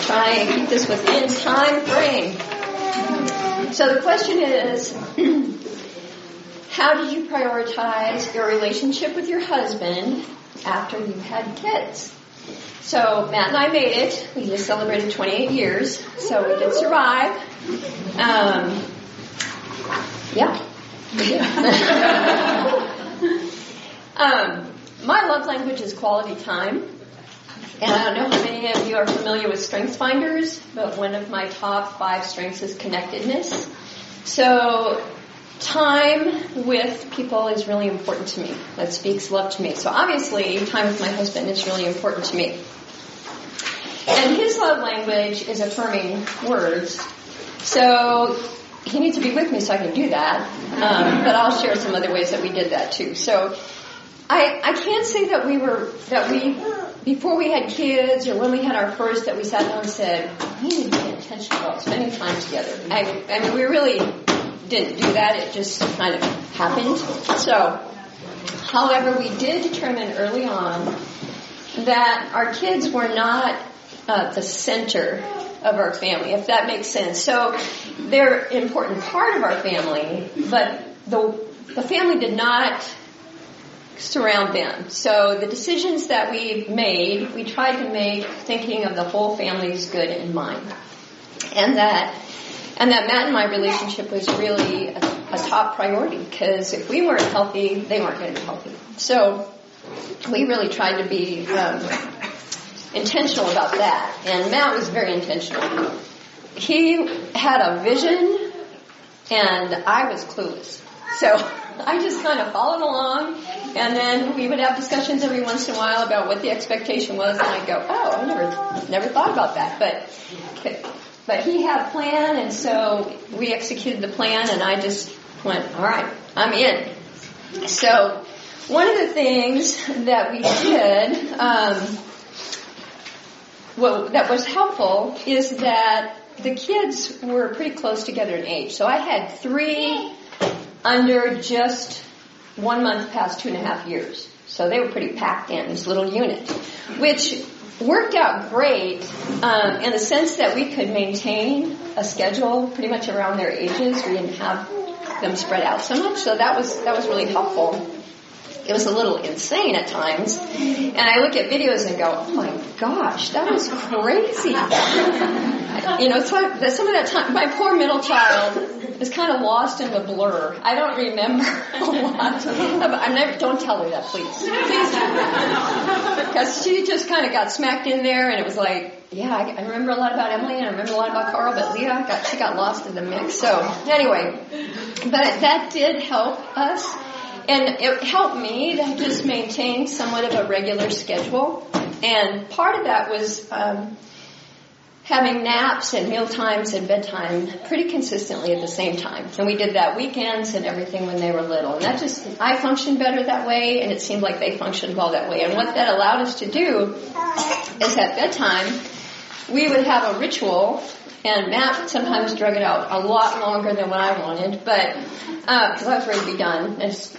try and keep this within time frame. So the question is, how did you prioritize your relationship with your husband after you had kids? So Matt and I made it. We just celebrated 28 years, so we did survive. My love language is quality time. And I don't know how many of you are familiar with Strengths Finders, but one of my top 5 strengths is connectedness. So time with people is really important to me. That speaks love to me. So obviously, time with my husband is really important to me. And his love language is affirming words. So he needs to be with me so I can do that. But I'll share some other ways that we did that too. So I can't say that we before we had kids or when we had our first, that we sat down and said, we need to be intentional about spending time together. I mean, we really didn't do that. It just kind of happened. So, however, we did determine early on that our kids were not the center of our family, if that makes sense. So they're an important part of our family, but the family did not surround them. So the decisions that we made, we tried to make thinking of the whole family's good in mind. And that Matt and my relationship was really a top priority, because if we weren't healthy, they weren't going to be healthy. So we really tried to be intentional about that. And Matt was very intentional. He had a vision, and I was clueless. So I just kind of followed along, and then we would have discussions every once in a while about what the expectation was, and I'd go, oh, I never thought about that. But he had a plan, and so we executed the plan, and I just went, all right, I'm in. So one of the things that we did, that was helpful, is that the kids were pretty close together in age. So I had 3 under just 1 month past 2.5 years. So they were pretty packed in, this little unit, which worked out great in the sense that we could maintain a schedule pretty much around their ages. We didn't have them spread out so much, so that was really helpful. It was a little insane at times, and I look at videos and go, oh my gosh, that was crazy. You know, some of that time, my poor middle child is kind of lost in the blur. I don't remember a lot. Don't tell her that, please. Because she just kind of got smacked in there, and it was like, yeah, I remember a lot about Emily, and I remember a lot about Carl, but Leah, she got lost in the mix. So anyway, but that did help us. And it helped me to just maintain somewhat of a regular schedule. And part of that was having naps and meal times and bedtime pretty consistently at the same time. And we did that weekends and everything when they were little. And I functioned better that way, and it seemed like they functioned well that way. And what that allowed us to do is at bedtime, we would have a ritual. And Matt sometimes drug it out a lot longer than what I wanted, but because I was ready to be done.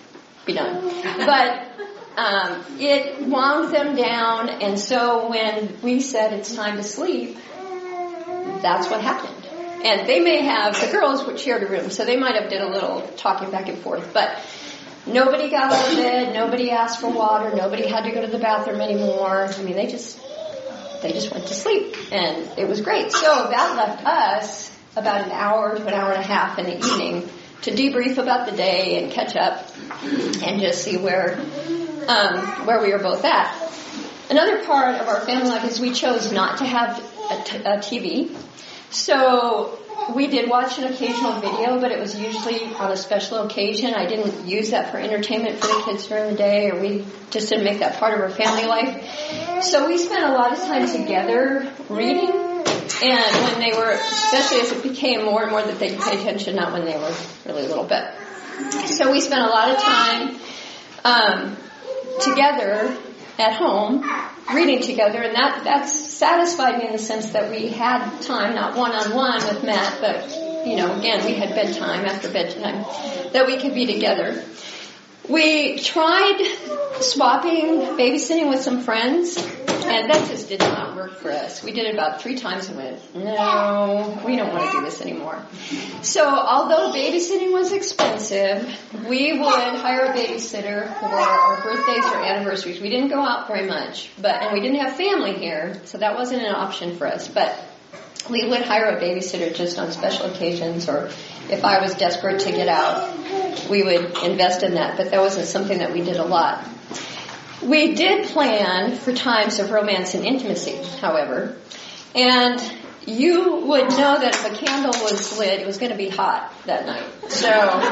But it wound them down, and so when we said it's time to sleep, that's what happened. And they may have, the girls shared a room, so they might have did a little talking back and forth, but nobody got out of bed, nobody asked for water, nobody had to go to the bathroom anymore. I mean, they just went to sleep, and it was great. So that left us about an hour to an hour and a half in the evening to debrief about the day and catch up and just see where we were both at. Another part of our family life is we chose not to have a TV. So we did watch an occasional video, but it was usually on a special occasion. I didn't use that for entertainment for the kids during the day, or we just didn't make that part of our family life. So we spent a lot of time together reading. And when they were, especially as it became more and more that they could pay attention, not when they were really little, but so we spent a lot of time together at home, reading together, and that satisfied me in the sense that we had time, not one-on-one with Matt, but, again, we had bedtime after bedtime, that we could be together. We tried swapping babysitting with some friends And that just did not work for us. We did it about 3 times and went, no, we don't want to do this anymore. So although babysitting was expensive, we would hire a babysitter for our birthdays or anniversaries. We didn't go out very much, and we didn't have family here, so that wasn't an option for us. But we would hire a babysitter just on special occasions, or if I was desperate to get out, we would invest in that. But that wasn't something that we did a lot. We did plan for times of romance and intimacy, however, and you would know that if a candle was lit, it was going to be hot that night. So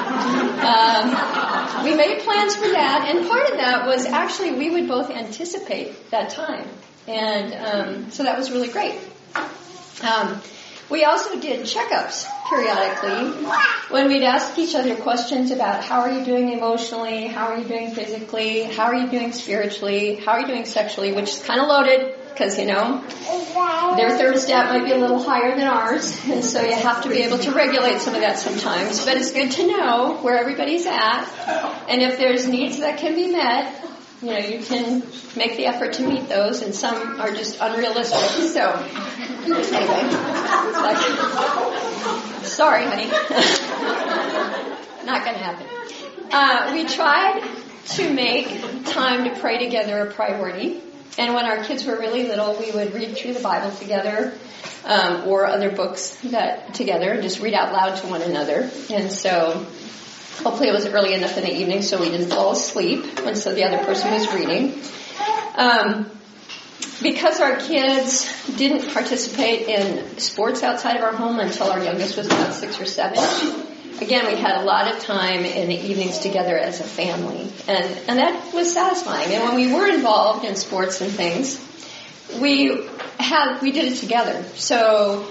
we made plans for that, and part of that was actually we would both anticipate that time, and so that was really great. We also did checkups periodically when we'd ask each other questions about how are you doing emotionally, how are you doing physically, how are you doing spiritually, how are you doing sexually, which is kind of loaded because, their thermostat might be a little higher than ours, and so you have to be able to regulate some of that sometimes. But it's good to know where everybody's at, and if there's needs that can be met, you can make the effort to meet those, and some are just unrealistic. So, anyway, it's like, sorry, honey. Not going to happen. We tried to make time to pray together a priority. And when our kids were really little, we would read through the Bible together, or other books together, and just read out loud to one another. And so hopefully it was early enough in the evening so we didn't fall asleep, and so the other person was reading. Because our kids didn't participate in sports outside of our home until our youngest was about 6 or 7, again, we had a lot of time in the evenings together as a family, and that was satisfying. And when we were involved in sports and things, we did it together. So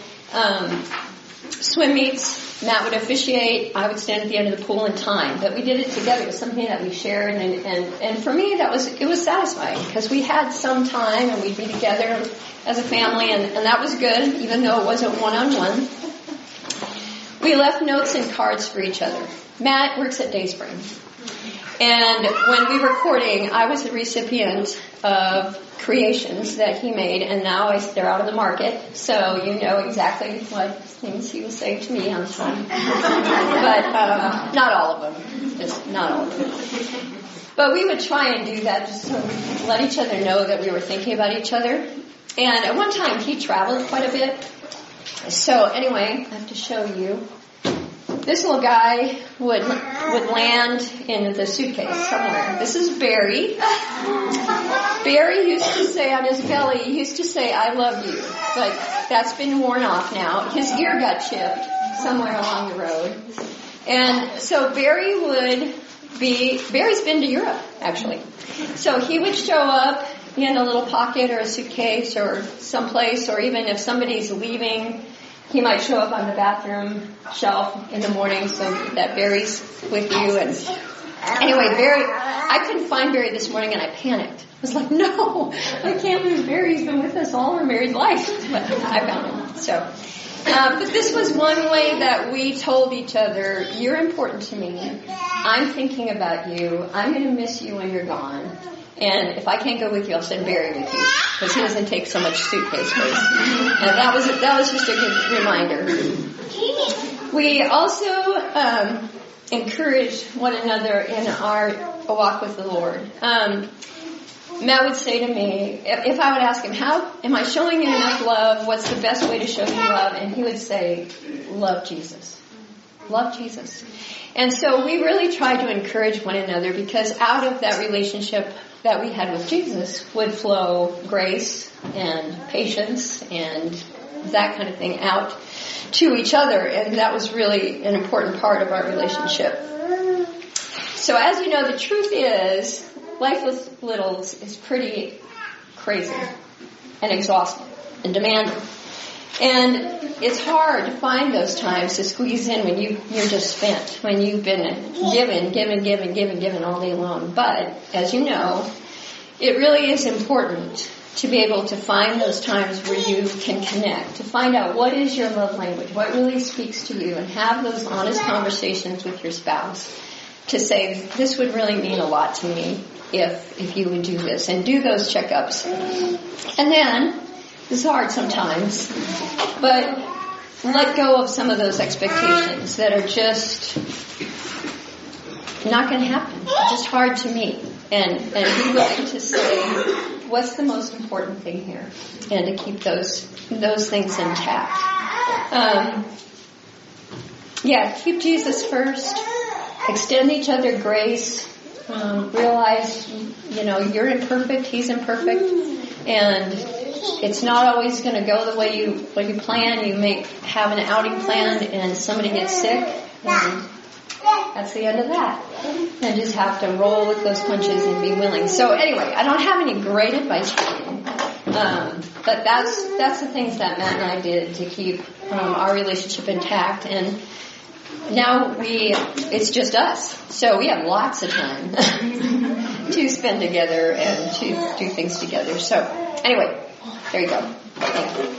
swim meets, Matt would officiate, I would stand at the end of the pool in time. But we did it together. It was something that we shared, and for me, it was satisfying because we had some time and we'd be together as a family, and that was good, even though it wasn't one-on-one. We left notes and cards for each other. Matt works at Dayspring, and when we were courting, I was the recipient of creations that he made, and now they're out on the market, so you know exactly what things he was saying to me on the phone. But not all of them. Just not all of them. But we would try and do that just to let each other know that we were thinking about each other. And at one time, he traveled quite a bit. So anyway, I have to show you. This little guy would land in the suitcase somewhere. This is Barry. Barry used to say on his belly, he used to say, "I love you." But that's been worn off now. His ear got chipped somewhere along the road. And so Barry's been to Europe, actually. So he would show up in a little pocket or a suitcase or someplace, or even if somebody's leaving, he might show up on the bathroom shelf in the morning so that Barry's with you. And anyway, I couldn't find Barry this morning, and I panicked. I was like, no, I can't lose Barry. He's been with us all our married life. But I found him. So, but this was one way that we told each other, you're important to me. I'm thinking about you. I'm going to miss you when you're gone. And if I can't go with you, I'll send Barry with you, because he doesn't take so much suitcase space. And that was just a good reminder. We also encourage one another in our walk with the Lord. Matt would say to me, if I would ask him, how am I showing you enough love? What's the best way to show you love? And he would say, love Jesus. Love Jesus. And so we really try to encourage one another, because out of that relationship that we had with Jesus would flow grace and patience and that kind of thing out to each other. And that was really an important part of our relationship. So as you know, the truth is, life with littles is pretty crazy and exhausting and demanding. And it's hard to find those times to squeeze in when you're just spent, when you've been given all day long. But, as you know, it really is important to be able to find those times where you can connect, to find out what is your love language, what really speaks to you, and have those honest conversations with your spouse to say, this would really mean a lot to me. if you would do this and do those checkups. And then, it's hard sometimes, but let go of some of those expectations that are just not going to happen, just hard to meet. And be willing to say, what's the most important thing here? And to keep those things intact. Keep Jesus first. Extend each other grace. Realize, you're imperfect, he's imperfect. And it's not always going to go the way you plan. You may have an outing plan and somebody gets sick. And that's the end of that. And just have to roll with those punches and be willing. So anyway, I don't have any great advice for you. But that's the things that Matt and I did to keep our relationship intact. And now it's just us. So we have lots of time to spend together and to do things together. So anyway, there you go. Thank you.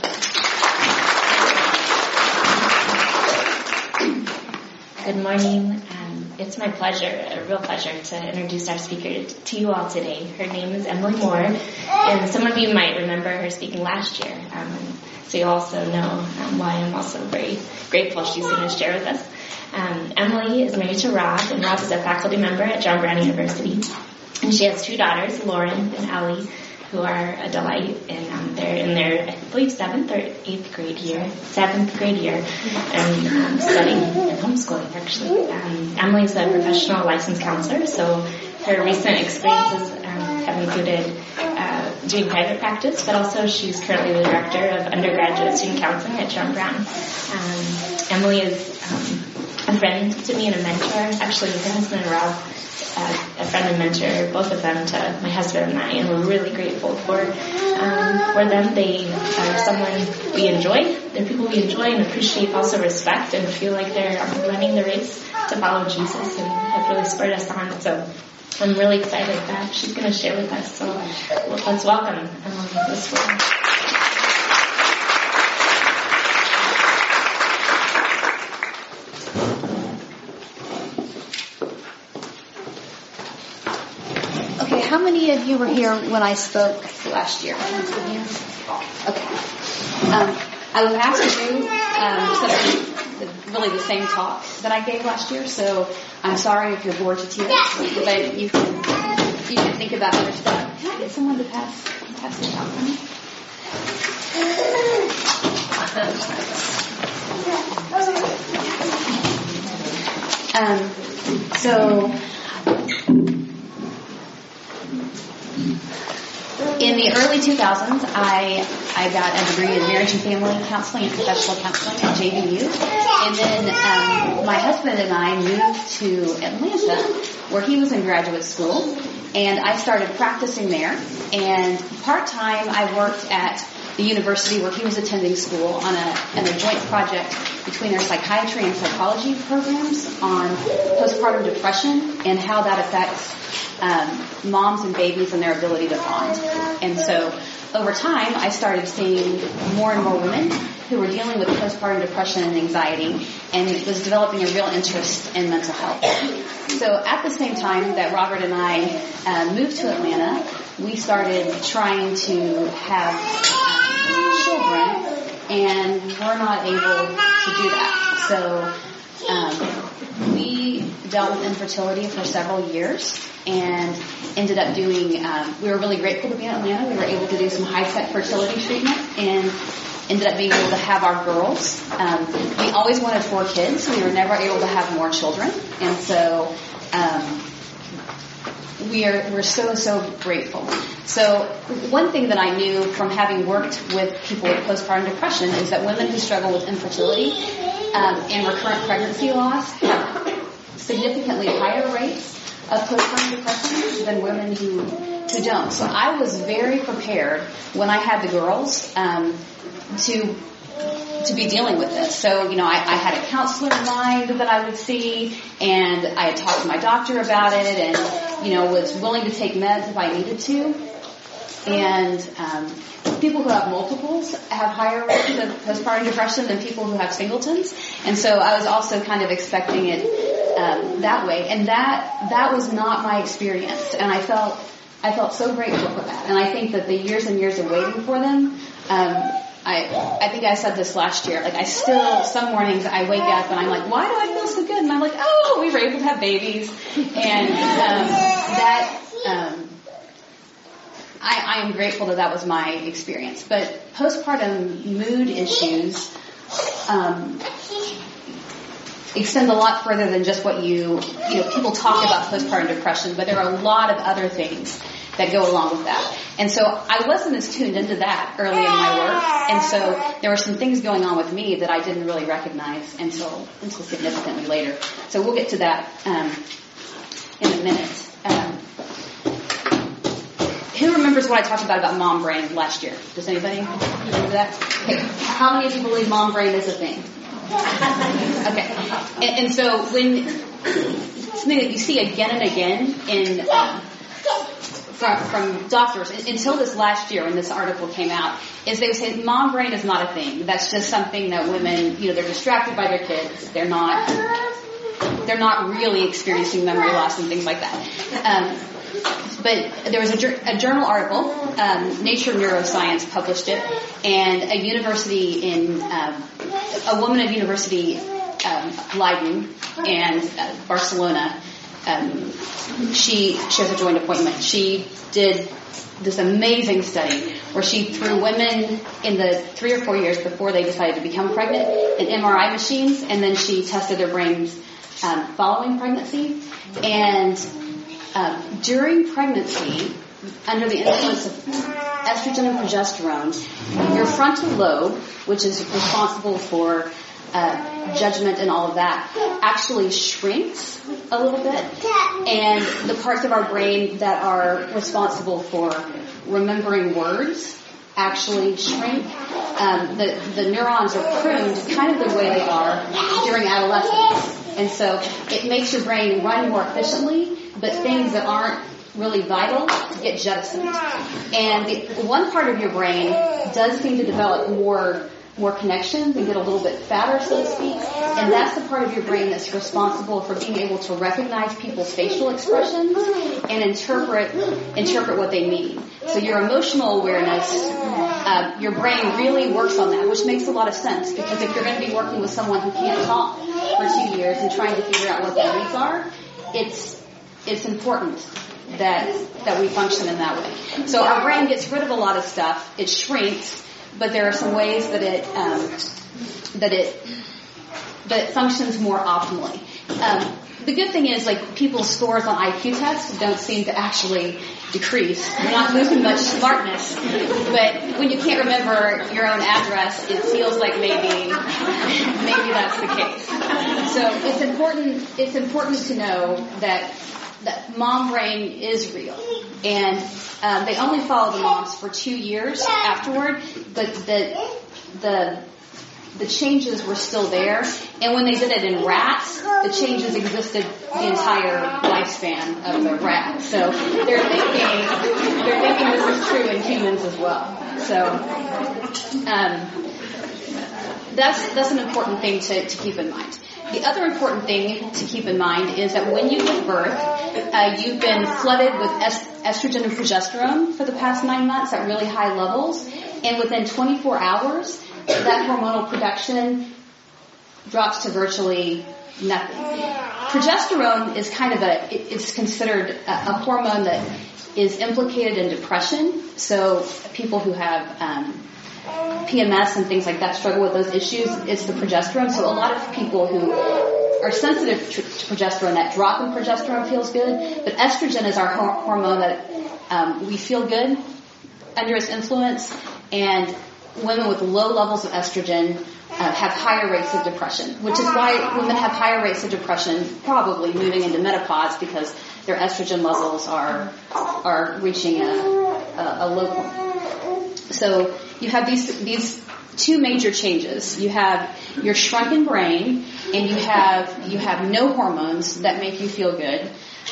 Good morning. It's my pleasure, a real pleasure, to introduce our speaker to you all today. Her name is Emily Moore, and some of you might remember her speaking last year. So you also know why I'm also very grateful she's going to share with us. Emily is married to Rob, and Rob is a faculty member at John Brown University. And she has two daughters, Lauren and Ellie, who are a delight, and they're in their, I believe, 7th or 8th grade year, and studying and homeschooling, actually. Emily's a professional licensed counselor, so her recent experiences have included doing private practice, but also she's currently the director of undergraduate student counseling at John Brown. Emily is a friend to me and a mentor. Actually, her husband Rob, a friend and mentor, both of them to my husband and I, and we're really grateful for them. They are someone we enjoy. They're people we enjoy and appreciate, also respect, and feel like they're running the race to follow Jesus and have really spurred us on. So I'm really excited that she's going to share with us. So let's welcome this one. How many of you were here when I spoke last year? Okay. I was asked to do really the same talk that I gave last year, so I'm sorry if you're bored to tears, but you can think about other stuff. Can I get someone to pass this out for me? In the early 2000s, I got a degree in marriage and family counseling and professional counseling at JVU. And then my husband and I moved to Atlanta, where he was in graduate school. And I started practicing there. And part-time, I worked at the university where he was attending school on a joint project between their psychiatry and psychology programs on postpartum depression and how that affects moms and babies and their ability to bond. And so over time, I started seeing more and more women who were dealing with postpartum depression and anxiety, and was developing a real interest in mental health. So at the same time that Robert and I moved to Atlanta, we started trying to have children, and we're not able to do that. So we dealt with infertility for several years and ended up doing, we were really grateful to be in Atlanta. We were able to do some high-tech fertility treatment and ended up being able to have our girls. We always wanted 4 kids. We were never able to have more children. And so we're so grateful. So one thing that I knew from having worked with people with postpartum depression is that women who struggle with infertility and recurrent pregnancy loss have significantly higher rates of postpartum depression than women who don't. So I was very prepared when I had the girls to be dealing with this. So, I had a counselor in mind that I would see, and I had talked to my doctor about it, and, was willing to take meds if I needed to. And people who have multiples have higher rates of postpartum depression than people who have singletons. And so I was also kind of expecting it that way. And that was not my experience. And I felt so grateful for that. And I think that the years and years of waiting for them, I think I said this last year, like I still, some mornings I wake up and I'm like, why do I feel so good? And I'm like, oh, we were able to have babies. And I am grateful that was my experience. But postpartum mood issues extend a lot further than just what people talk about postpartum depression, but there are a lot of other things that go along with that. And so I wasn't as tuned into that early in my work, and so there were some things going on with me that I didn't really recognize until significantly later. So we'll get to that in a minute. Who remembers what I talked about mom brain last year? Does anybody remember that? Okay. How many of you believe mom brain is a thing? Okay. And so when something that you see again and again in from doctors until this last year when this article came out is they would say mom brain is not a thing. That's just something that women, they're distracted by their kids. They're not really experiencing memory loss and things like that. But there was a journal article, Nature Neuroscience published it, and a woman at University Leiden and Barcelona, she has a joint appointment. She did this amazing study where she threw women in the 3 or 4 years before they decided to become pregnant in MRI machines, and then she tested their brains following pregnancy. And during pregnancy, under the influence of estrogen and progesterone, your frontal lobe, which is responsible for judgment and all of that, actually shrinks a little bit, and the parts of our brain that are responsible for remembering words actually shrink. The neurons are pruned kind of the way they are during adolescence, and so it makes your brain run more efficiently, but things that aren't really vital get jettisoned. And the one part of your brain does seem to develop more connections and get a little bit fatter, so to speak. And that's the part of your brain that's responsible for being able to recognize people's facial expressions and interpret what they mean. So your emotional awareness, your brain really works on that, which makes a lot of sense, because if you're going to be working with someone who can't talk for 2 years and trying to figure out what their needs are, it's important that we function in that way. So our brain gets rid of a lot of stuff. It shrinks, but there are some ways that it functions more optimally. The good thing is, like, people's scores on IQ tests don't seem to actually decrease. You're not losing much smartness, but when you can't remember your own address, it feels like maybe that's the case. So it's important to know that mom brain is real, and they only follow the moms for 2 years afterward, but the changes were still there, and when they did it in rats, the changes existed the entire lifespan of the rat. So they're thinking this is true in humans as well. So that's an important thing to keep in mind. The other important thing to keep in mind is that when you give birth, you've been flooded with estrogen and progesterone for the past 9 months at really high levels, and within 24 hours, that hormonal production drops to virtually nothing. Progesterone is it's considered a hormone that is implicated in depression. So people who have PMS and things like that struggle with those issues. It's the progesterone. So a lot of people who are sensitive to progesterone, that drop in progesterone feels good. But estrogen is our hormone that we feel good under its influence, and women with low levels of estrogen have higher rates of depression, which is why women have higher rates of depression probably moving into menopause, because their estrogen levels are reaching a low point. So you have these two major changes. You have your shrunken brain, and you have no hormones that make you feel good,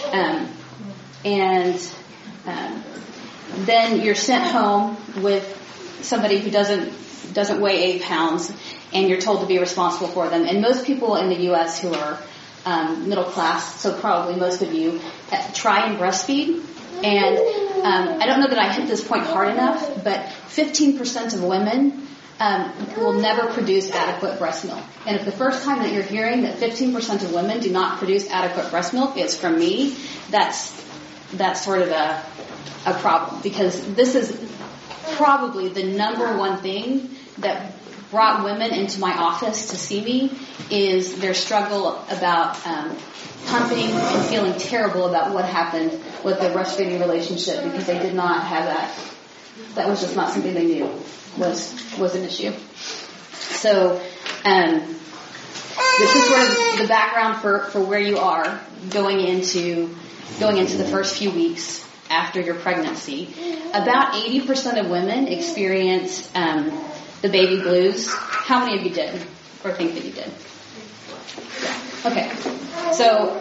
then you're sent home with somebody who doesn't weigh 8 pounds, and you're told to be responsible for them. And most people in the U.S. who are middle class, so probably most of you, try and breastfeed. And I don't know that I hit this point hard enough, but 15% of women will never produce adequate breast milk. And if the first time that you're hearing that 15% of women do not produce adequate breast milk is from me, that's sort of a problem, because this is probably the number one thing that brought women into my office to see me is their struggle about pumping and feeling terrible about what happened with their breastfeeding relationship, because they did not have that. That was just not something they knew was an issue. So this is sort of the background for where you are going into the first few weeks after your pregnancy. About 80% of women experience the baby blues. How many of you did, or think that you did? Yeah. Okay. So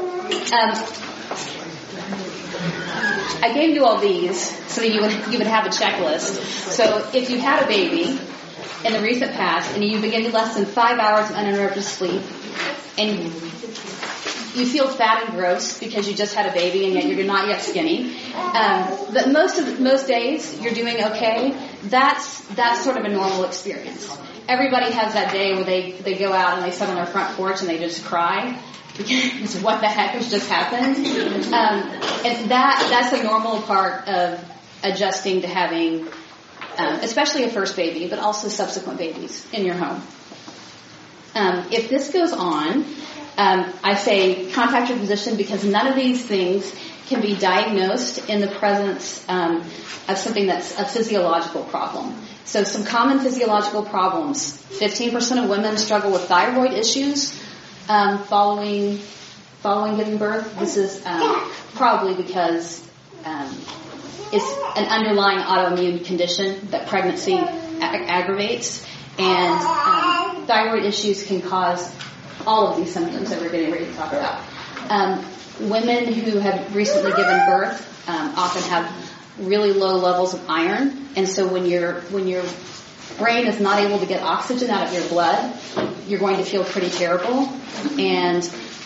I gave you all these so that you would have a checklist. So if you had a baby in the recent past and you've been getting less than 5 hours of uninterrupted sleep, and you feel fat and gross because you just had a baby and yet you're not yet skinny, but most days you're doing okay, that's sort of a normal experience. Everybody has that day where they go out and they sit on their front porch and they just cry because what the heck has just happened. And that's a normal part of adjusting to having, especially a first baby, but also subsequent babies in your home. If this goes on, I say contact your physician, because none of these things can be diagnosed in the presence of something that's a physiological problem. So some common physiological problems. 15% of women struggle with thyroid issues following giving birth. This is probably because it's an underlying autoimmune condition that pregnancy aggravates, and thyroid issues can cause all of these symptoms that we're getting ready to talk about. Women who have recently given birth often have really low levels of iron, and so when your brain is not able to get oxygen out of your blood, you're going to feel pretty terrible. And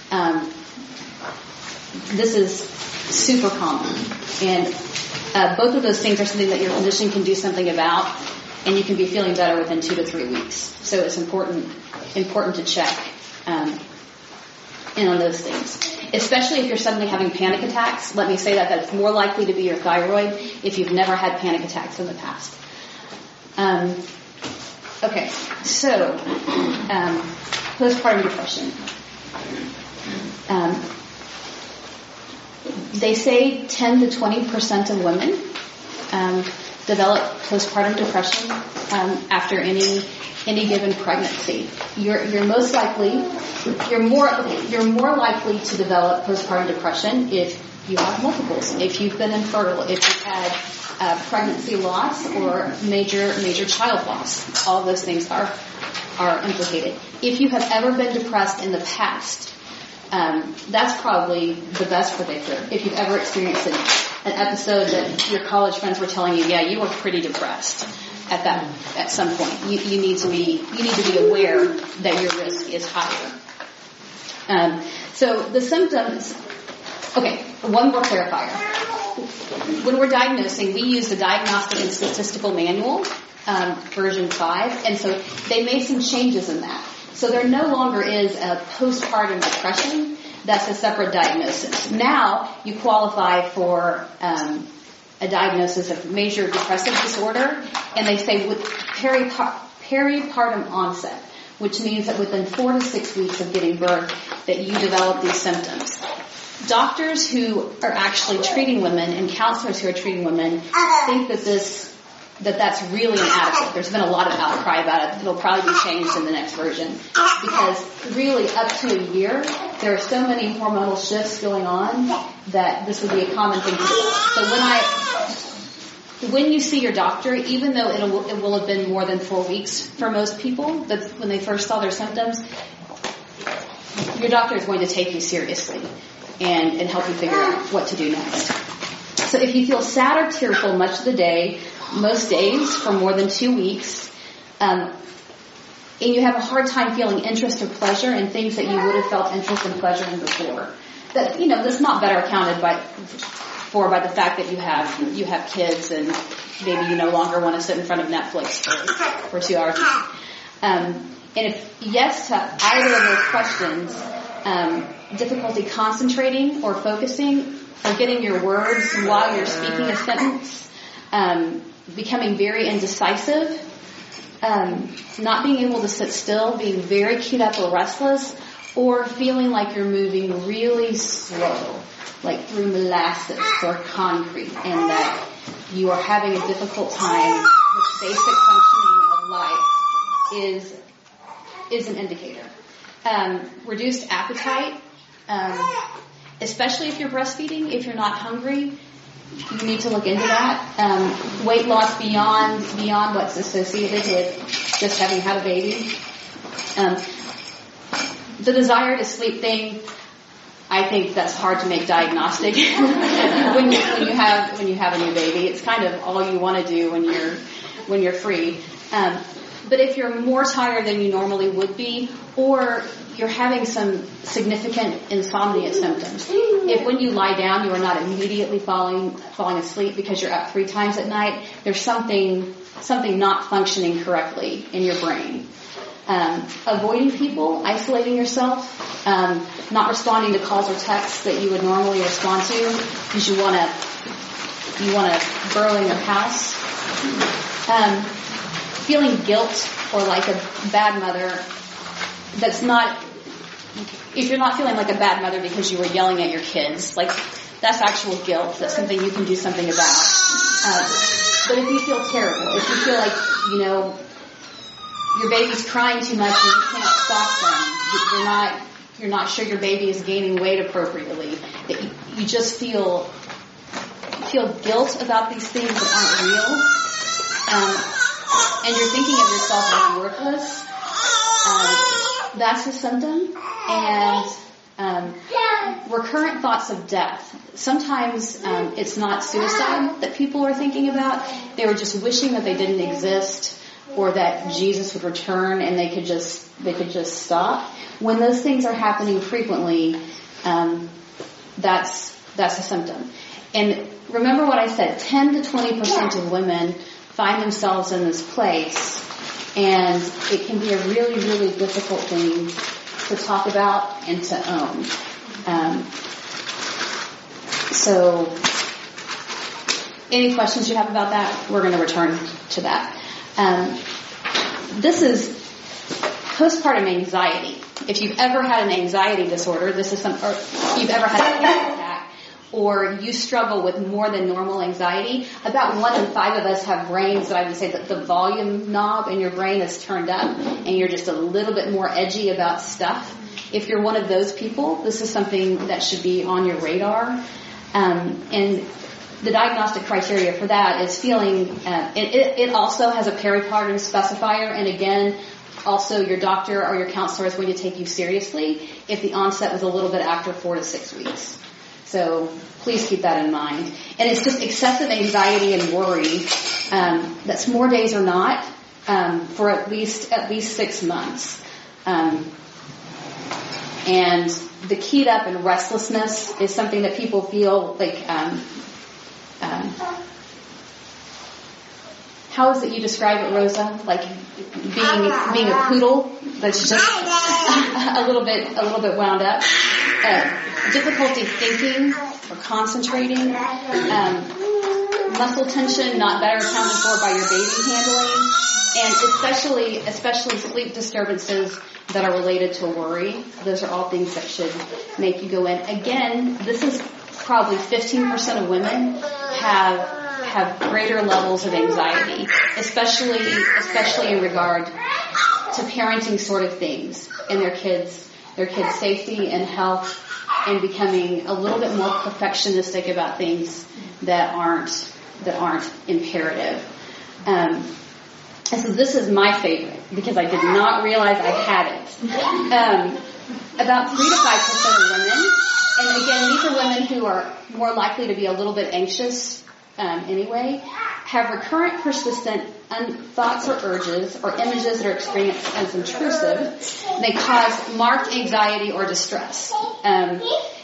this is super common. And both of those things are something that your physician can do something about, and you can be feeling better within 2 to 3 weeks. So it's important to check in on those things. Especially if you're suddenly having panic attacks. Let me say that's more likely to be your thyroid if you've never had panic attacks in the past. Okay, so postpartum depression. They say 10 to 20% of women develop postpartum depression after any given pregnancy. You're more likely to develop postpartum depression if you have multiples, if you've been infertile, if you've had pregnancy loss or major child loss. All of those things are implicated. If you have ever been depressed in the past, that's probably the best predictor. If you've ever experienced an episode that your college friends were telling you, yeah, you were pretty depressed at some point. You need to be aware that your risk is higher. So the symptoms. Okay, one more clarifier. When we're diagnosing, we use the Diagnostic and Statistical Manual, version 5, and so they made some changes in that. So there no longer is a postpartum depression. That's a separate diagnosis. Now you qualify for a diagnosis of major depressive disorder, and they say with peripartum onset, which means that within 4 to 6 weeks of giving birth that you develop these symptoms. Doctors who are actually treating women and counselors who are treating women think that that's really inadequate. There's been a lot of outcry about it. It'll probably be changed in the next version, because really up to a year there are so many hormonal shifts going on that this would be a common thing to do. So when you see your doctor, even though it will have been more than 4 weeks for most people when they first saw their symptoms, your doctor is going to take you seriously and help you figure out what to do next. So if you feel sad or tearful much of the day, most days for more than 2 weeks, and you have a hard time feeling interest or pleasure in things that you would have felt interest and pleasure in before. That, that's not better accounted for by the fact that you have kids and maybe you no longer want to sit in front of Netflix for 2 hours. And if yes to either of those questions, difficulty concentrating or focusing, forgetting your words while you're speaking a sentence, becoming very indecisive, not being able to sit still, being very keyed up or restless, or feeling like you're moving really slow, like through molasses or concrete, and that you are having a difficult time with basic functioning of life is an indicator. Reduced appetite, especially if you're breastfeeding, if you're not hungry, you need to look into that. Weight loss beyond what's associated with just having had a baby. The desire to sleep thing, I think that's hard to make diagnostic when you have a new baby. It's kind of all you want to do when you're free. But if you're more tired than you normally would be, or you're having some significant insomnia symptoms, if when you lie down you are not immediately falling asleep because you're up 3 times at night, there's something not functioning correctly in your brain. Avoiding people, isolating yourself, not responding to calls or texts that you would normally respond to because you want to burrow in your house. Feeling guilt or like a bad mother. If you're not feeling like a bad mother because you were yelling at your kids, like that's actual guilt. That's something you can do something about. But if you feel terrible, if you feel like, your baby's crying too much and you can't stop them, you're not sure your baby is gaining weight appropriately, that you just feel guilt about these things that aren't real, and you're thinking of yourself as worthless, that's a symptom. And recurrent thoughts of death. Sometimes it's not suicide that people are thinking about. They were just wishing that they didn't exist, or that Jesus would return and they could just stop. When those things are happening frequently, that's a symptom. And remember what I said, 10 to 20% of women find themselves in this place, and it can be a really, really difficult thing to talk about and to own. So any questions you have about that, we're going to return to that. This is postpartum anxiety. If you've ever had an anxiety disorder, or if you've ever had a panic attack, or you struggle with more than normal anxiety, about 1 in 5 of us have brains that I would say that the volume knob in your brain is turned up and you're just a little bit more edgy about stuff. If you're one of those people, this is something that should be on your radar. And the diagnostic criteria for that is feeling, it also has a peripartum specifier, and again, also your doctor or your counselor is going to take you seriously if the onset was a little bit after 4 to 6 weeks. So please keep that in mind. And it's just excessive anxiety and worry that's more days or not for at least 6 months. And the keyed up and restlessness is something that people feel like. How is it you describe it, Rosa? Like being a poodle that's just a little bit wound up. Difficulty thinking or concentrating. Muscle tension not better accounted for by your baby handling, and especially sleep disturbances that are related to worry. Those are all things that should make you go in. Again, this is probably 15% of women have greater levels of anxiety, especially in regard to parenting sort of things and their kids' safety and health, and becoming a little bit more perfectionistic about things that aren't imperative. And so this is my favorite because I did not realize I had it. About 3 to 5% of women, and again, these are women who are more likely to be a little bit anxious anyway, have recurrent, persistent thoughts or urges or images that are experienced as intrusive, they cause marked anxiety or distress. And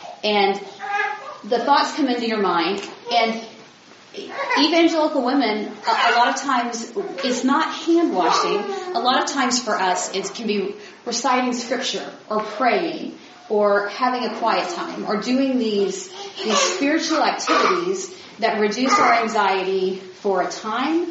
the thoughts come into your mind, and evangelical women, a lot of times, it's not hand washing. A lot of times for us, it can be reciting scripture or praying or having a quiet time or doing these spiritual activities that reduce our anxiety for a time.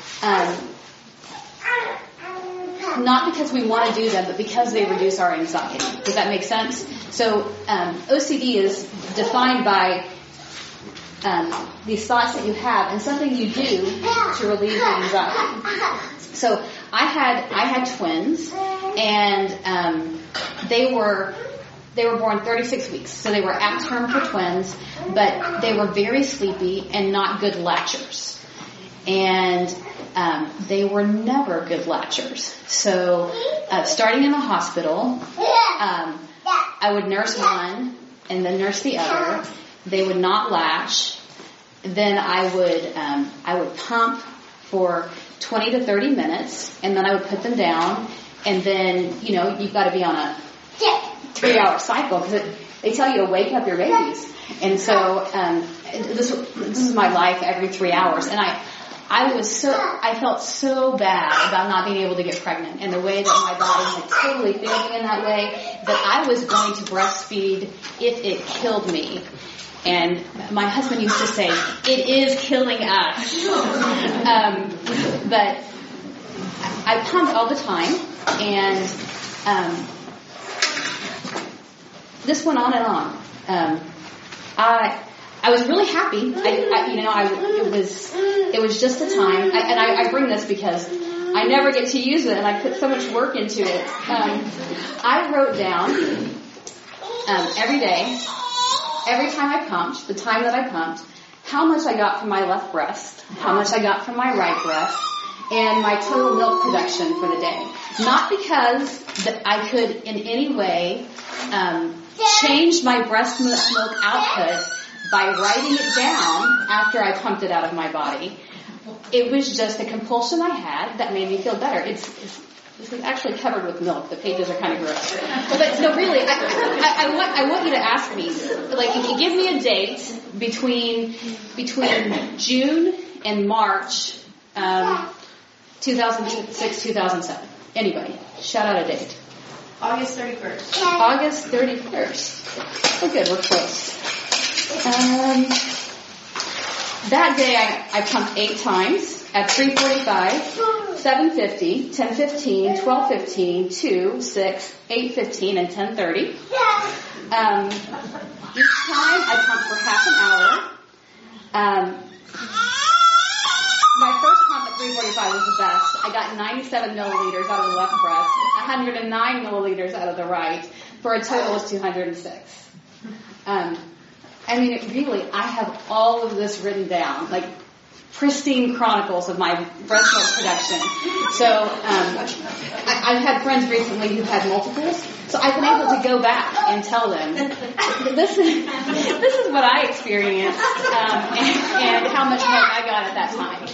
Not because we want to do them, but because they reduce our anxiety. Does that make sense? So OCD is defined by these thoughts that you have and something you do to relieve your anxiety. So I had twins, and they were born 36 weeks, so they were at term for twins, but they were very sleepy and not good latchers. And they were never good latchers. So starting in the hospital, I would nurse one and then nurse the other. They would not latch. Then I would pump for 20 to 30 minutes, and then I would put them down. And then, you've got to be on a 3-hour cycle because they tell you to wake up your babies. And so this is my life every 3 hours. And I felt so bad about not being able to get pregnant, and the way that my body had totally failed me in that way, that I was going to breastfeed if it killed me. And my husband used to say, "It is killing us." But I pumped all the time, and this went on and on. I was really happy. It was just a time, and I bring this because I never get to use it, and I put so much work into it. I wrote down every day, every time I pumped, the time that I pumped, how much I got from my left breast, how much I got from my right breast, and my total milk production for the day. Not because that I could in any way change my breast milk output by writing it down after I pumped it out of my body. It was just a compulsion I had that made me feel better. This is actually covered with milk. The pages are kind of gross. But no, really, I want you to ask me, like, if you give me a date between June and March 2006, 2007. Anybody, shout out a date. August 31st. August 31st. Oh, good, we're close. That day I pumped 8 times at 3:45, 7:50, 10:15, 12:15, 2, 6, 8:15, and 10:30. Each time I pumped for half an hour. My first pump at 3:45 was the best. I got 97 milliliters out of the left breast, 109 milliliters out of the right, for a total of 206. I have all of this written down, like pristine chronicles of my breast milk production. So I've had friends recently who've had multiples, so I've been able to go back and tell them this is what I experienced and how much milk I got at that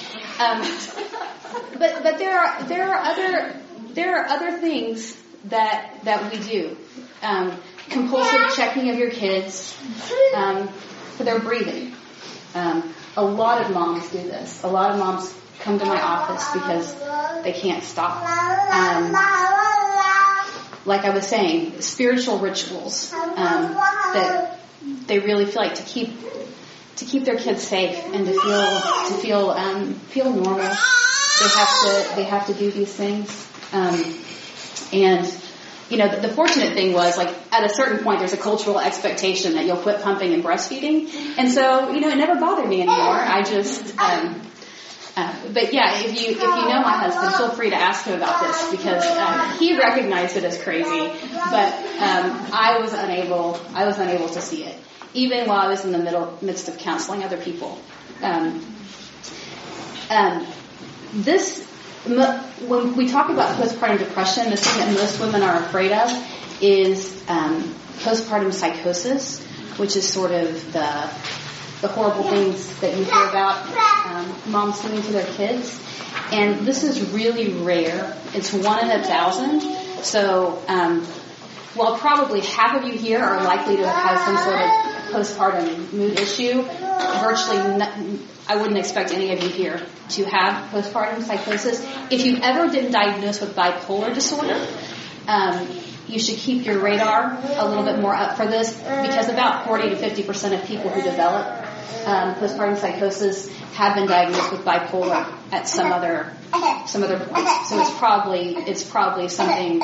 time. But there are other things that we do. Compulsive checking of your kids for their breathing. A lot of moms do this. A lot of moms come to my office because they can't stop. Like I was saying, spiritual rictuals that they really feel like to keep their kids safe and to feel normal. They have to do these things. The fortunate thing was, like, at a certain point, there's a cultural expectation that you'll quit pumping and breastfeeding. And so, it never bothered me anymore. I just, but yeah, if you know my husband, feel free to ask him about this because he recognized it as crazy, but I was unable to see it, even while I was in the midst of counseling other people. When we talk about postpartum depression, the thing that most women are afraid of is postpartum psychosis, which is sort of the horrible things that you hear about moms doing to their kids. And this is really rare. It's 1 in 1,000. So while probably half of you here are likely to have some sort of postpartum mood issue, I wouldn't expect any of you here to have postpartum psychosis. If you've ever been diagnosed with bipolar disorder, you should keep your radar a little bit more up for this, because about 40 to 50% of people who develop postpartum psychosis have been diagnosed with bipolar at some other point. So it's probably something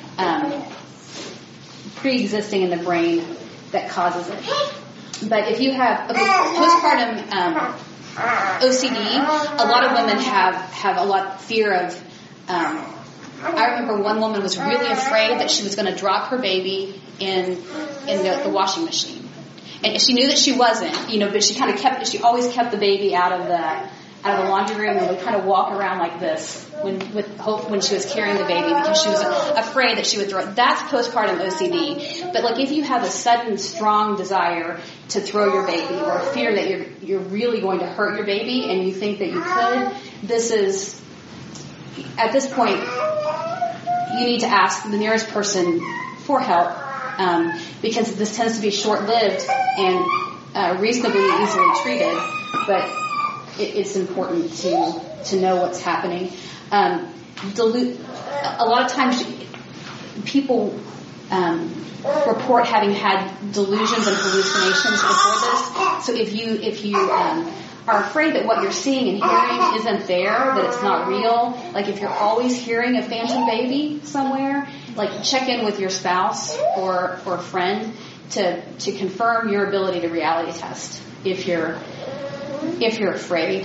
pre-existing in the brain that causes it. But if you have postpartum OCD, a lot of women have a lot of fear of. I remember one woman was really afraid that she was going to drop her baby in the washing machine, and she knew that she wasn't, but she always kept the baby out of the laundry room and would kind of walk around like this when she was carrying the baby, because she was afraid that she would throw it. That's postpartum OCD. But if you have a sudden strong desire to throw your baby, or a fear that you're really going to hurt your baby and you think that you could, at this point, you need to ask the nearest person for help, because this tends to be short-lived and reasonably easily treated, but it's important to know what's happening. A lot of times people report having had delusions and hallucinations before this. So if you are afraid that what you're seeing and hearing isn't there, that it's not real, if you're always hearing a phantom baby somewhere, check in with your spouse or friend to confirm your ability to reality test if you're afraid.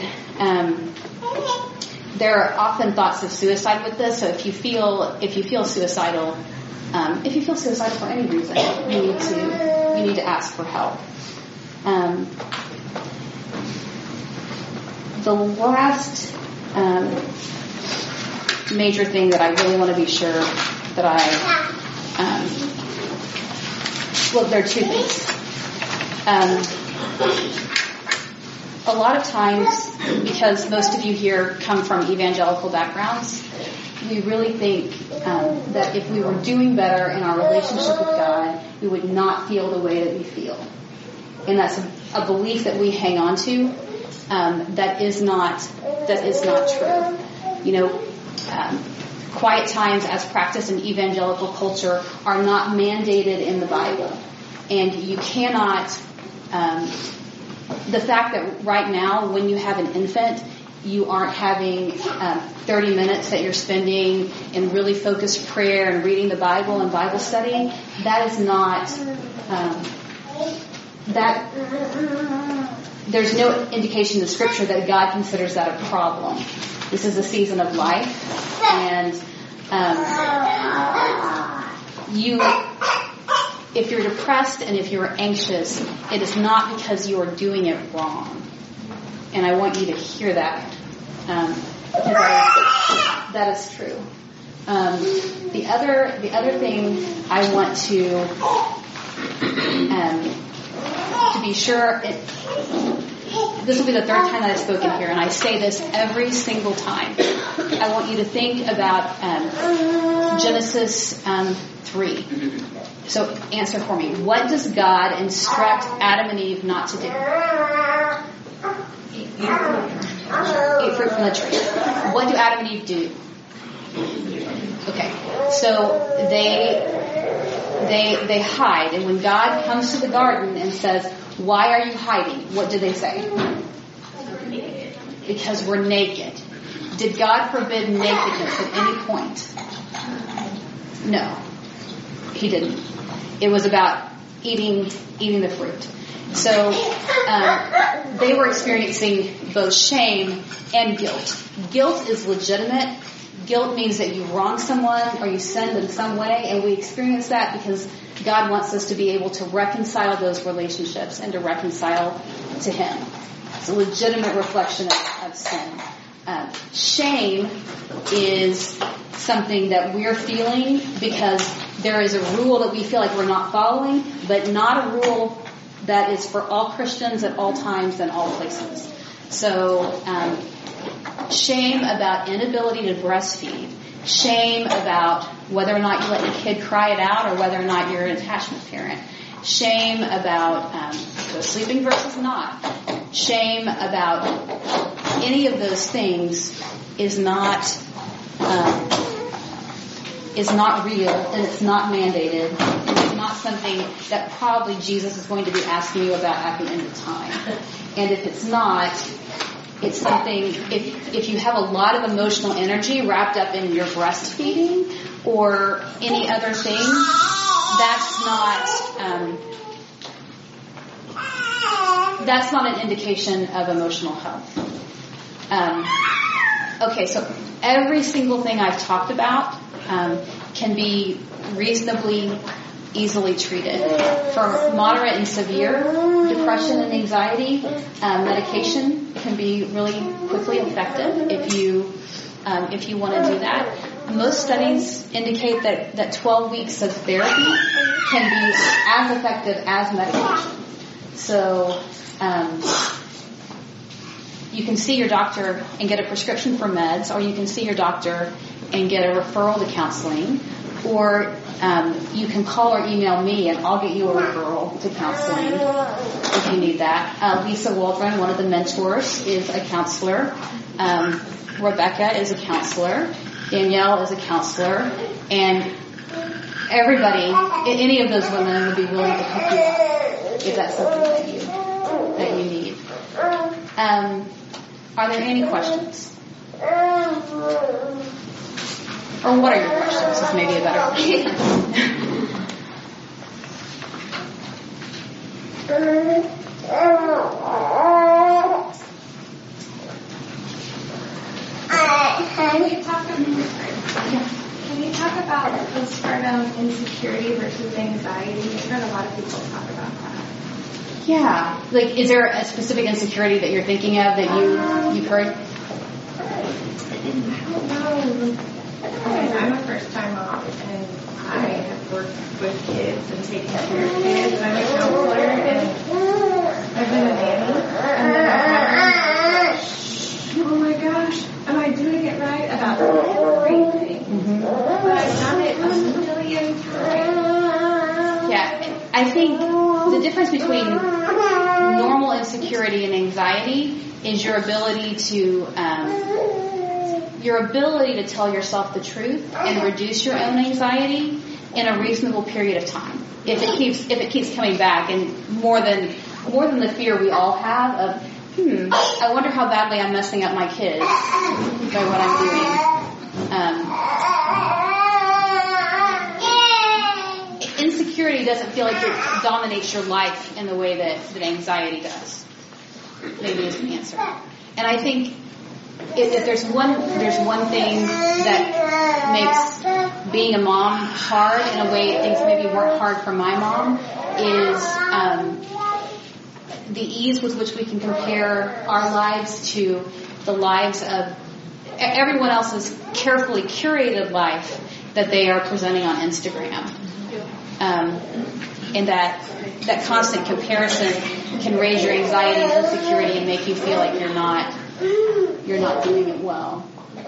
There are often thoughts of suicide with this, so if you feel suicidal for any reason, you need to ask for help. The last major thing that I really want to be sure that there are two things. A lot of times, because most of you here come from evangelical backgrounds, we really think that if we were doing better in our relationship with God, we would not feel the way that we feel. And that's a belief that we hang on to. That is not true. Quiet times as practiced in evangelical culture are not mandated in the Bible. And you cannot, the fact that right now when you have an infant, you aren't having 30 minutes that you're spending in really focused prayer and reading the Bible and Bible study, that is not, there's no indication in the Scripture that God considers that a problem. This is a season of life, and if you're depressed and if you're anxious, it is not because you are doing it wrong. And I want you to hear that, because that is true. The other thing I want to be sure. This will be the third time that I've spoken here, and I say this every single time. I want you to think about Genesis 3. So answer for me. What does God instruct Adam and Eve not to do? Eat fruit from the tree. What do Adam and Eve do? Okay, so they hide, and when God comes to the garden and says, "Why are you hiding?" What do they say? Because we're naked. Did God forbid nakedness at any point? No, He didn't. It was about eating the fruit. So they were experiencing both shame and guilt. Guilt is legitimate. Guilt means that you wrong someone or you sinned in some way, and we experience that because God wants us to be able to reconcile those relationships and to reconcile to Him. It's a legitimate reflection of sin. Shame is something that we're feeling because there is a rule that we feel like we're not following, but not a rule that is for all Christians at all times and all places. So shame about inability to breastfeed, shame about whether or not you let your kid cry it out or whether or not you're an attachment parent, shame about sleeping versus not, shame about any of those things is not real, and it's not mandated, and it's not something that probably Jesus is going to be asking you about at the end of time. And if it's not, it's something, if you have a lot of emotional energy wrapped up in your breastfeeding or any other thing, that's not an indication of emotional health. Okay, so every single thing I've talked about can be reasonably easily treated. For moderate and severe depression and anxiety, medication can be really quickly effective if you want to do that. Most studies indicate that 12 weeks of therapy can be as effective as medication. So you can see your doctor and get a prescription for meds, or you can see your doctor and get a referral to counseling, or you can call or email me and I'll get you a referral to counseling if you need that. Lisa Waldron, one of the mentors, is a counselor. Rebecca is a counselor. Danielle is a counselor. And everybody, any of those women would be willing to help you out if that's something that you need. Are there any questions? Or what are your questions? Is maybe a better question. Can you talk about postpartum insecurity versus anxiety? I've heard a lot of people talk about that. Yeah. Like, is there a specific insecurity that you're thinking of that you've heard? I don't know. I'm a first-time mom, and I have worked with kids and taken care of kids, and I'm a counselor, and I've been a nanny, and then I've had, oh my gosh, am I doing it right about everything? Mm-hmm. But I've done it a million times. Yeah, I think the difference between normal insecurity and anxiety is your ability to tell yourself the truth and reduce your own anxiety in a reasonable period of time. If it keeps coming back, and more than the fear we all have of, I wonder how badly I'm messing up my kids by what I'm doing. Insecurity doesn't feel like it dominates your life in the way that anxiety does. Maybe is the answer. And I think if there's one thing that makes being a mom hard in a way things maybe weren't hard for my mom is the ease with which we can compare our lives to the lives of everyone else's carefully curated life that they are presenting on Instagram. And that constant comparison can raise your anxiety and insecurity and make you feel like you're not doing it well.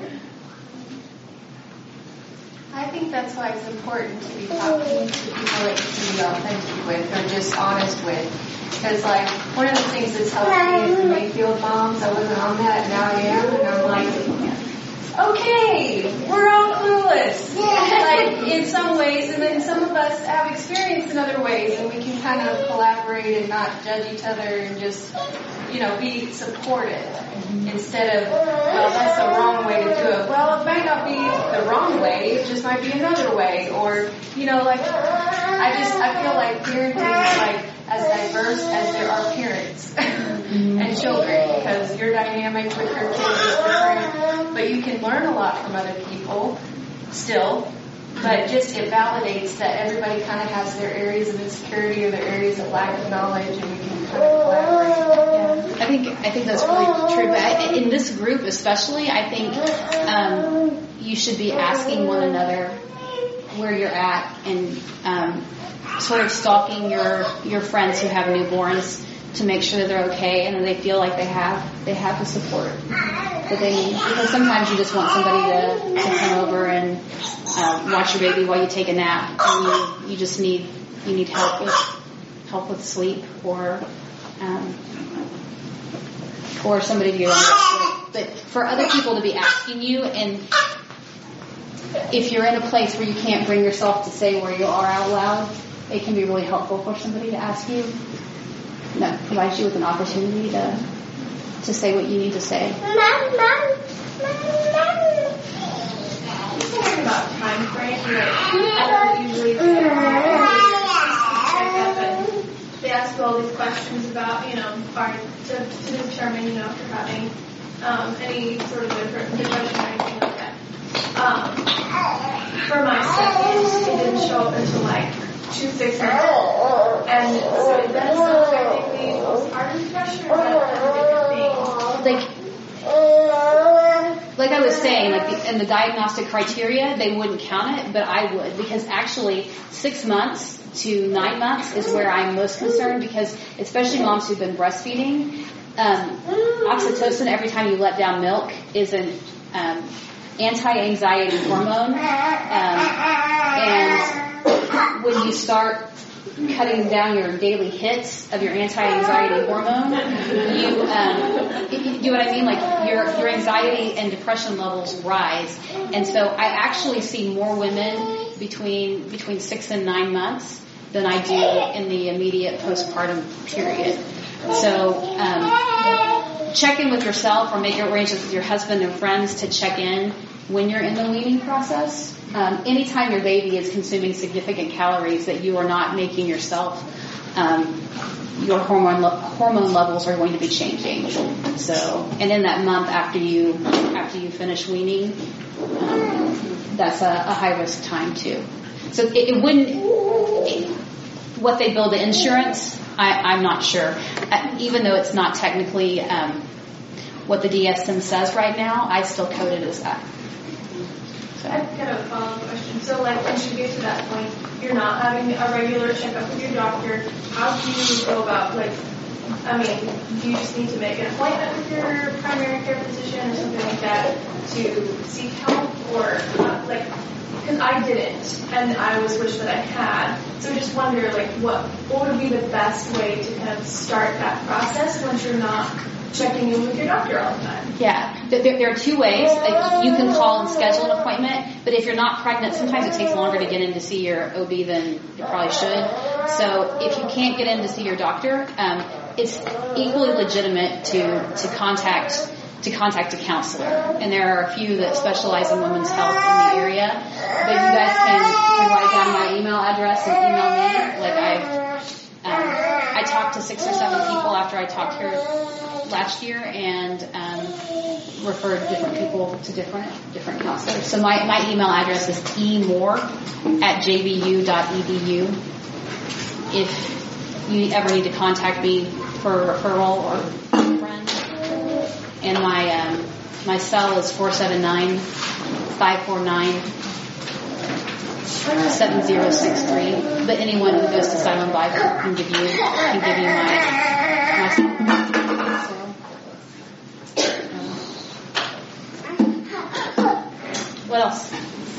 I think that's why it's important to be talking to people that you can be authentic with or just honest with. Because, like, one of the things that's helped me is the Mayfield moms. I wasn't on that, now I am. And I'm like, okay, we're all clueless. Like, in some ways, and then some of us have experience in other ways, and we can kind of collaborate and not judge each other and just, be supportive instead of, well, that's the wrong way to do it. Well, it might not be the wrong way, it just might be another way. Or, I feel like parenting is like as diverse as there are parents and children, because your dynamic with your kids is different, but you can learn a lot from other people still. But just it validates that everybody kind of has their areas of insecurity or their areas of lack of knowledge, and we can kind of collaborate. Yeah, I think that's really true. But in this group especially, I think you should be asking one another where you're at and sort of stalking your friends who have newborns to make sure that they're okay and that they feel like they have the support. that they need. Because sometimes you just want somebody to come over and watch your baby while you take a nap, and you just need help with sleep or somebody to get on. But for other people to be asking you, and if you're in a place where you can't bring yourself to say where you are out loud, it can be really helpful for somebody to ask you. That provides you with an opportunity to say what you need to say. About time frame, I don't usually check up and they ask you all these questions about, to determine, if you're having any sort of depression or anything like that. For my second, it didn't show up until like 2-6 months old. And so is that something I think the postpartum depression or is that a different thing? Like I was saying, in the diagnostic criteria, they wouldn't count it, but I would, because actually 6 months to 9 months is where I'm most concerned, because especially moms who've been breastfeeding, oxytocin every time you let down milk is an anti-anxiety hormone, and when you start cutting down your daily hits of your anti-anxiety hormone, you know what I mean? Like your anxiety and depression levels rise. And so I actually see more women between 6 and 9 months than I do in the immediate postpartum period. So check in with yourself or make arrangements with your husband and friends to check in when you're in the weaning process. Anytime your baby is consuming significant calories that you are not making yourself, your hormone levels are going to be changing. So, and in that month after you finish weaning, that's a high risk time too. So it wouldn't. What they bill the insurance, I'm not sure. Even though it's not technically what the DSM says right now, I still code it as that. I've got a follow-up question. So, once you get to that point, you're not having a regular checkup with your doctor. How do you go about, do you just need to make an appointment with your primary care physician or something like that to seek help? Or, because I didn't, and I always wish that I had. So I just wonder, what would be the best way to kind of start that process once you're not checking in with your doctor all the time? Yeah, there are two ways. You can call and schedule an appointment, but if you're not pregnant, sometimes it takes longer to get in to see your OB than you probably should. So if you can't get in to see your doctor, it's equally legitimate to contact a counselor. And there are a few that specialize in women's health in the area. But you guys can write down my email address and email me. I talked to 6 or 7 people after I talked here last year and referred different people to different counselors. So my email address is emore@jvu.edu. If you ever need to contact me for a referral or a friend. And my cell is 479-549-7063. But anyone who goes to Silent Bible can give you my cell. What else?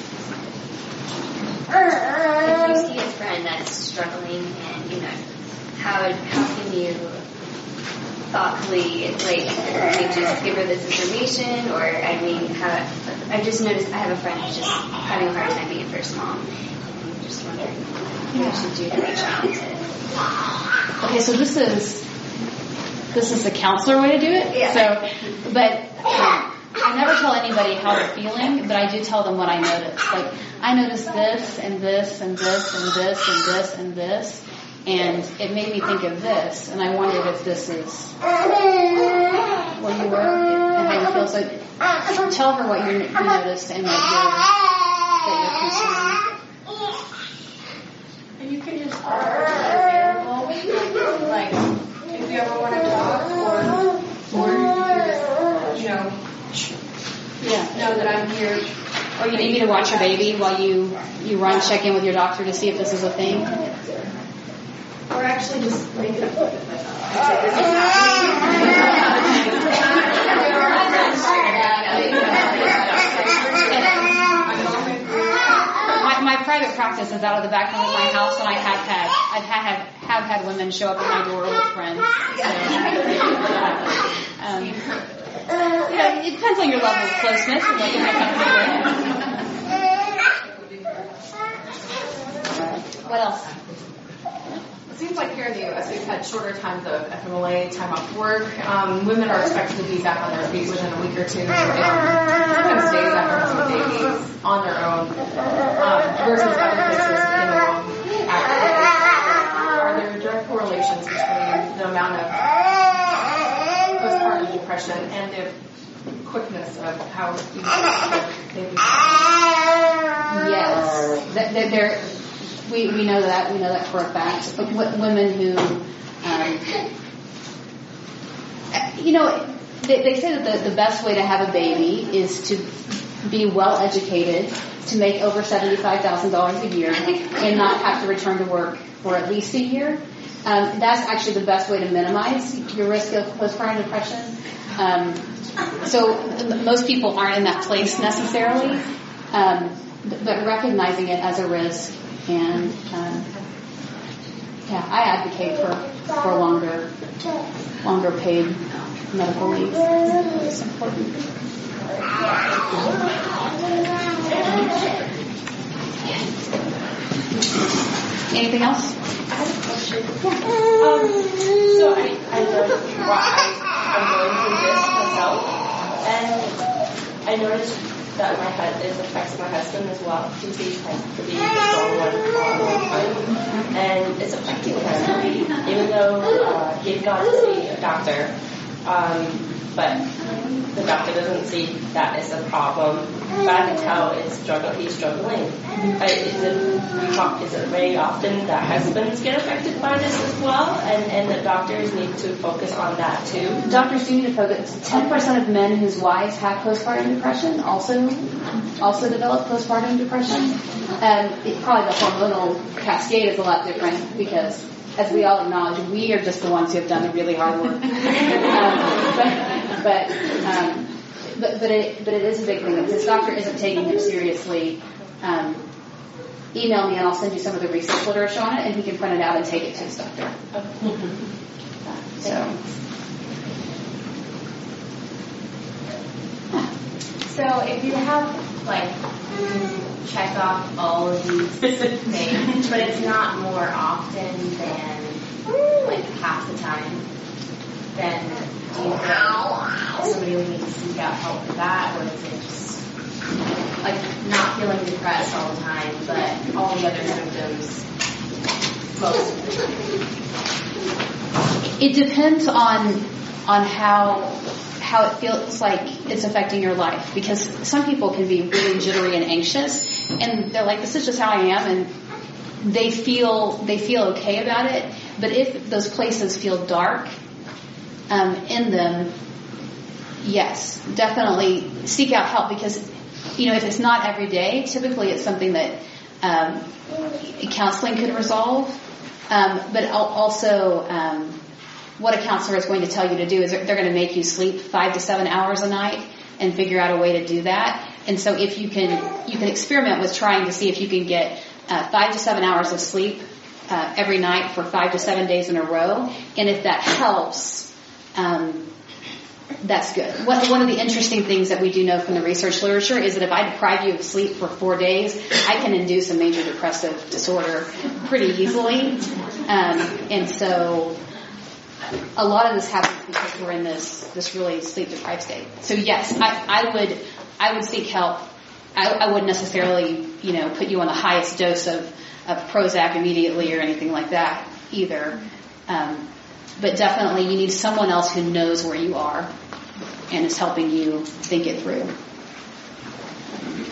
If you see a friend that's struggling and, how can you thoughtfully, just give her this information, or, I've just noticed I have a friend who's just having a hard time being a first mom. I'm just wondering what I should do to reach out to. Okay, so this is the counselor way to do it. Yeah. So, but I never tell anybody how they're feeling, but I do tell them what I notice. I noticed this and this and this and this and this and this, and it made me think of this, and I wondered if this is where you were and how you feel. So tell her what you noticed and that you're concerned. And you can just offer to be available, if you ever want to talk, or know that I'm here. Or you need me to watch your baby while you check in with your doctor to see if this is a thing. Or actually just make it up with my doctor. My private practice is out of the back room of my house, and have had women show up at my door with friends. So, it depends on your level of closeness and what you have to do. What else? It seems like here in the U.S. we've had shorter times of FMLA, time off work. Women are expected to be back on their feet within a week or two, sometimes days after having babies on their own, versus other places in the world. Are there direct correlations between the amount of postpartum depression and the quickness of how you babies? Yes. We know that. We know that for a fact. But women who, they say that the best way to have a baby is to be well educated, to make over $75,000 a year, and not have to return to work for at least a year. That's actually the best way to minimize your risk of postpartum depression. So most people aren't in that place necessarily, but recognizing it as a risk. And I advocate for longer paid medical leave. It's important. Anything else? I have a question. So I noticed I'm going through this myself, and I noticed that it affects my husband as well, since he's trying to be the strong one for a long time. And it's affecting him, even though he's gone to see a doctor. But the doctor doesn't see that as a problem. But I can tell he's struggling. Is it very often that husbands get affected by this as well? And the doctors need to focus on that too? Doctors do need to focus. 10% of men whose wives have postpartum depression also develop postpartum depression. Probably the hormonal cascade is a lot different because, as we all acknowledge, we are just the ones who have done the really hard work. But it is a big thing. If this doctor isn't taking him seriously, email me and I'll send you some of the research literature on it, and he can print it out and take it to his doctor. So if you have, you can check off all of these things, but it's not more often than, half the time, then do you think somebody would need to seek out help for that, or is it just, not feeling depressed all the time, but all the other symptoms most of the time? It depends on how it feels like it's affecting your life, because some people can be really jittery and anxious, and they're like, this is just how I am, and they feel okay about it. But if those places feel dark in them, yes, definitely seek out help, because if it's not every day, typically it's something that counseling could resolve. But also, what a counselor is going to tell you to do is they're going to make you sleep 5 to 7 hours a night and figure out a way to do that. And so if you can experiment with trying to see if you can get 5 to 7 hours of sleep every night for 5 to 7 days in a row. And if that helps, that's good. One of the interesting things that we do know from the research literature is that if I deprive you of sleep for 4 days, I can induce a major depressive disorder pretty easily. And so a lot of this happens because we're in this really sleep deprived state. So yes, I would seek help. I wouldn't necessarily, put you on the highest dose of Prozac immediately or anything like that either. But definitely you need someone else who knows where you are and is helping you think it through.